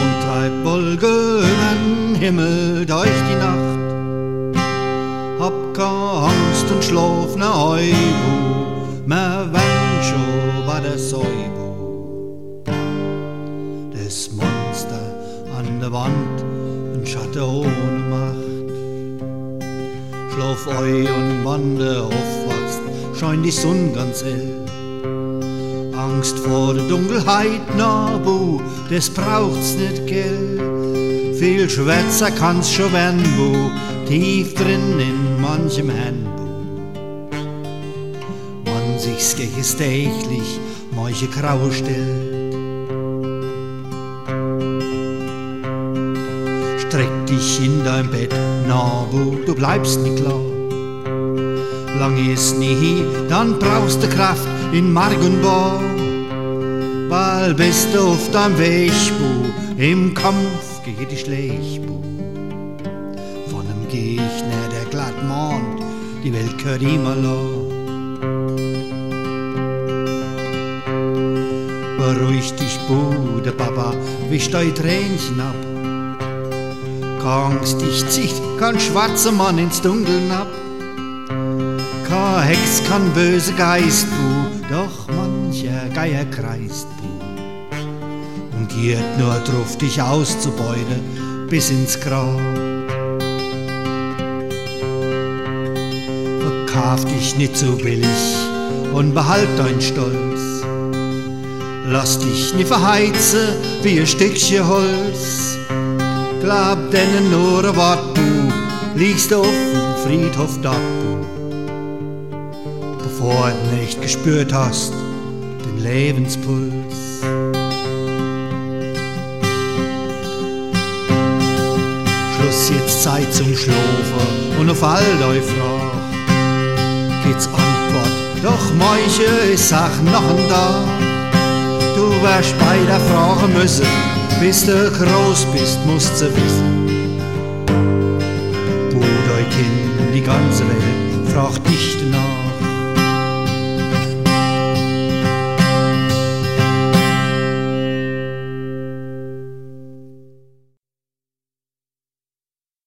Mond treibt Wolke übern Himmel durch die Nacht. Hab keine Angst und schlaf ne Eubu, mer wenn schon bei der Säubu. Das Monster an der Wand, ein Schatten ohne Macht. Schlaf eu und wann du aufwachst, scheint die Sonne ganz hell. Angst vor der Dunkelheit, na bu, das braucht's nicht, gell. Viel Schwätzer kann's schon werden, bu, tief drin in manchem Handbu. Man sich's täglich manche Graue stellt. Streck dich in dein Bett, na bu, du bleibst nicht klar. Lang ist nie, dann brauchst du Kraft in Mark und Bar. Weil bist du auf deinem Weg, bu, im Kampf gegen die Schleichbu. Von einem Gegner, der glatt mahnt, die Welt gehört ihm allein. Beruhig dich, bu, der Papa wischt dein Tränchen ab. Keine Angst, dich zieht kein schwarzer Mann ins Dunkeln ab. Kein Hex, kein böse Geist, bu, doch mancher Geier kreist, bu. Und giert nur drauf, dich auszubeuten bis ins Grab. Verkauf dich nicht so billig und behalt dein Stolz. Lass dich nicht verheizen wie ein Stückchen Holz. Glaub denen nur ein Wort, bu, liegst du auf dem Friedhof dort, bu. Bevor du nicht gespürt hast, den Lebenspuls. Schluss, jetzt Zeit zum Schlafen und auf all dei Frage gibt's Antwort, doch manche ist auch noch ein Tag. Du wirst bei der Frage müssen, bis du groß bist, musst du wissen. Wo dein Kind, die ganze Welt fragt dich danach.